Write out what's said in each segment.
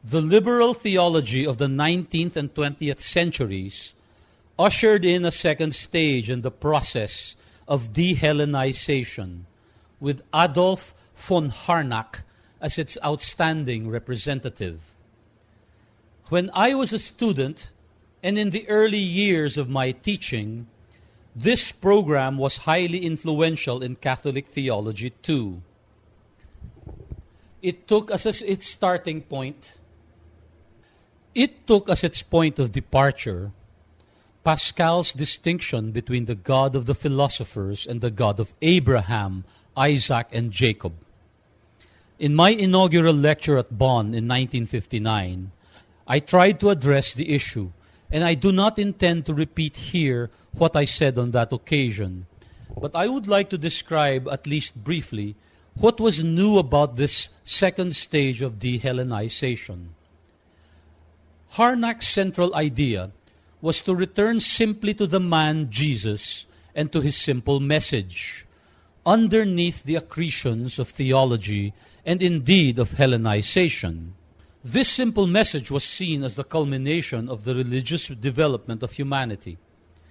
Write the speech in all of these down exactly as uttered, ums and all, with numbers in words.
The liberal theology of the nineteenth and twentieth centuries ushered in a second stage in the process of de-Hellenization, with Adolf von Harnack as its outstanding representative. When I was a student, and in the early years of my teaching, this program was highly influential in Catholic theology too. It took as its starting point, it took as its point of departure Pascal's distinction between the God of the philosophers and the God of Abraham, Isaac, and Jacob. In my inaugural lecture at Bonn in nineteen fifty-nine, I tried to address the issue, and I do not intend to repeat here what I said on that occasion, but I would like to describe, at least briefly, what was new about this second stage of de-Hellenization. Harnack's central idea was to return simply to the man Jesus and to his simple message, underneath the accretions of theology and indeed of Hellenization. This simple message was seen as the culmination of the religious development of humanity.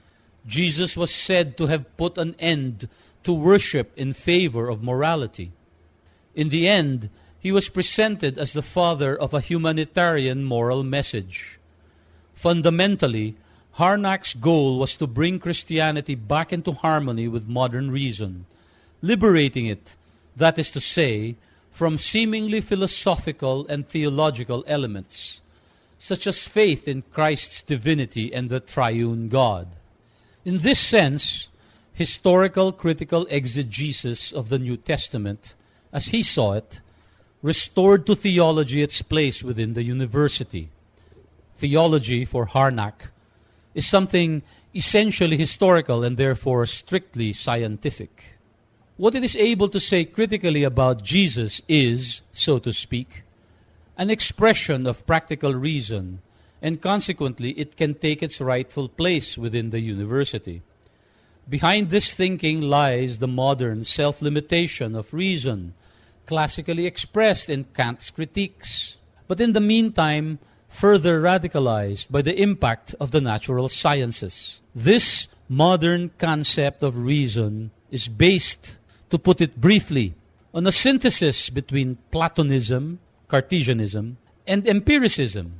Jesus was said to have put an end to worship in favor of morality. In the end, he was presented as the father of a humanitarian moral message. Fundamentally, Harnack's goal was to bring Christianity back into harmony with modern reason, liberating it, that is to say, from seemingly philosophical and theological elements, such as faith in Christ's divinity and the triune God. In this sense, historical critical exegesis of the New Testament, as he saw it, restored to theology its place within the university. Theology, for Harnack, is something essentially historical and therefore strictly scientific. What it is able to say critically about Jesus is, so to speak, an expression of practical reason, and consequently it can take its rightful place within the university. Behind this thinking lies the modern self-limitation of reason, classically expressed in Kant's critiques, but in the meantime further radicalized by the impact of the natural sciences. This modern concept of reason is based, to put it briefly, on a synthesis between Platonism, Cartesianism, and empiricism,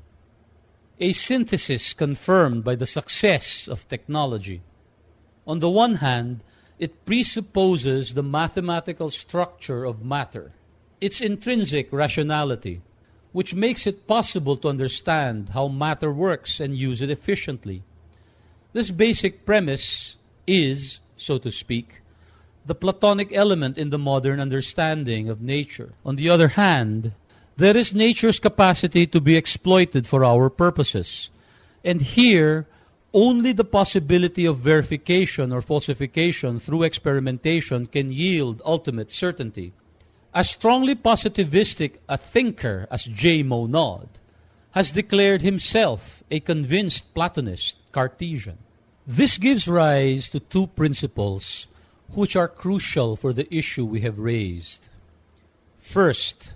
a synthesis confirmed by the success of technology. On the one hand, it presupposes the mathematical structure of matter, its intrinsic rationality, which makes it possible to understand how matter works and use it efficiently. This basic premise is, so to speak, the Platonic element in the modern understanding of nature. On the other hand, there is nature's capacity to be exploited for our purposes, and here only the possibility of verification or falsification through experimentation can yield ultimate certainty. As strongly positivistic a thinker as J. Monod has declared himself a convinced Platonist Cartesian. This gives rise to two principles which are crucial for the issue we have raised. First,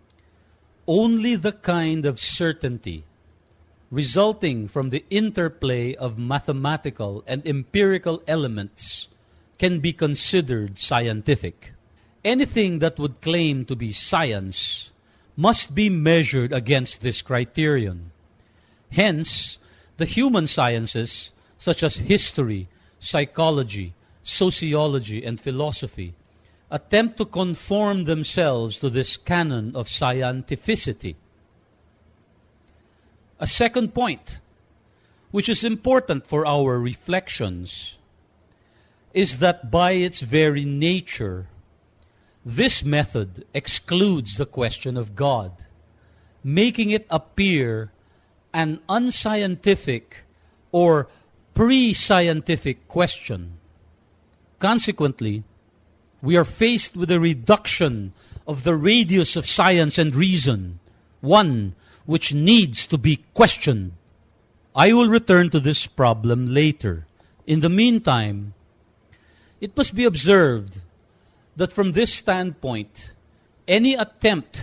only the kind of certainty resulting from the interplay of mathematical and empirical elements can be considered scientific. Anything that would claim to be science must be measured against this criterion. Hence, the human sciences, such as history, psychology, sociology, and philosophy, attempt to conform themselves to this canon of scientificity. A second point, which is important for our reflections, is that by its very nature, this method excludes the question of God, making it appear an unscientific or pre-scientific question. Consequently, we are faced with a reduction of the radius of science and reason, one which needs to be questioned. I will return to this problem later. In the meantime, it must be observed that from this standpoint, any attempt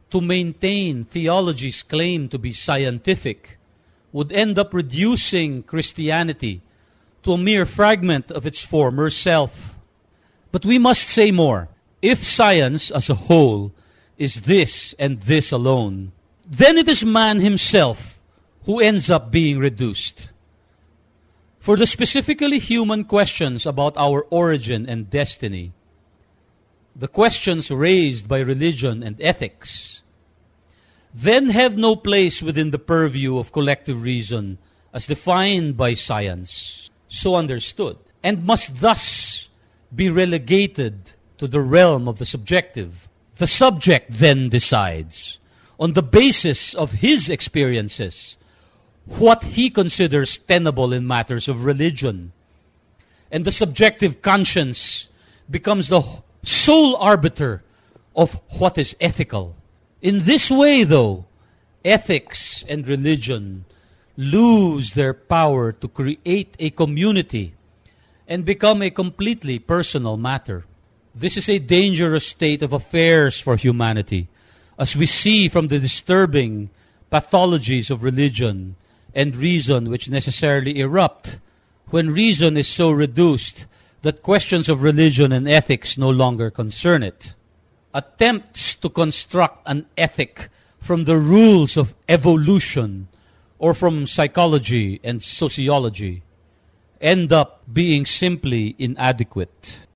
to maintain theology's claim to be scientific would end up reducing Christianity to a mere fragment of its former self. But we must say more. If science as a whole is this and this alone, then it is man himself who ends up being reduced. For the specifically human questions about our origin and destiny, the questions raised by religion and ethics, then have no place within the purview of collective reason as defined by science, so understood, and must thus be relegated to the realm of the subjective. The subject then decides, on the basis of his experiences, what he considers tenable in matters of religion. And the subjective conscience becomes the sole arbiter of what is ethical. In this way, though, ethics and religion lose their power to create a community and become a completely personal matter. This is a dangerous state of affairs for humanity, as we see from the disturbing pathologies of religion and reason which necessarily erupt when reason is so reduced that questions of religion and ethics no longer concern it. Attempts to construct an ethic from the rules of evolution or from psychology and sociology end up being simply inadequate.